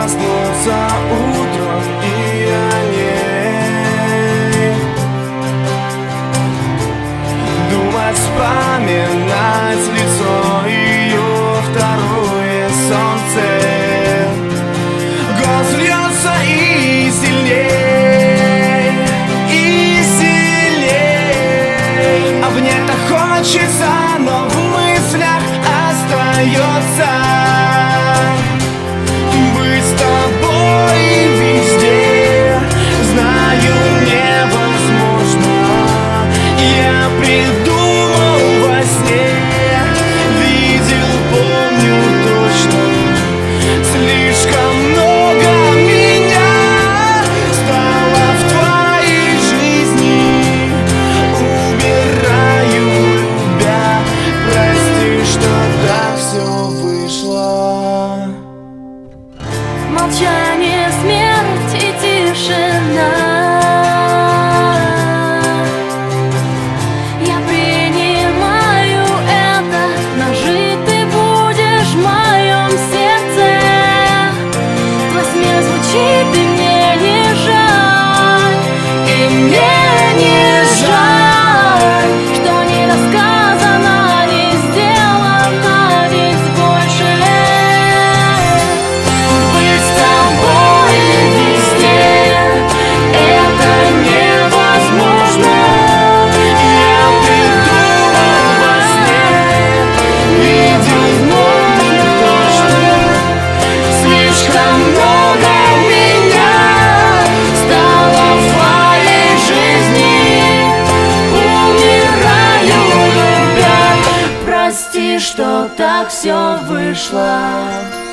проснуться утром и о ней думать, вспоминать лицо ее, второе солнце. Голос льется и сильней, и сильней. Обнять-то хочется, но в мыслях остается быть с тобой везде. Знаю, невозможно. Я придумал во сне, видел, помню точно. Слишком много меня стало в твоей жизни. Убираю, любя, прости, что так все вышло. Молчание, смерть и тишина. Я принимаю это, но жить ты будешь в моем сердце. Твой смех звучит, и мне не жаль, и мне не жаль, что не рассказано, не сделано, ведь больше. Быть с тобой везде — это невозможно. Я придумал во сне, видел, помню точно. Слишком много меня Стало в твоей жизни. Умираю, любя, прости, что так все вышло.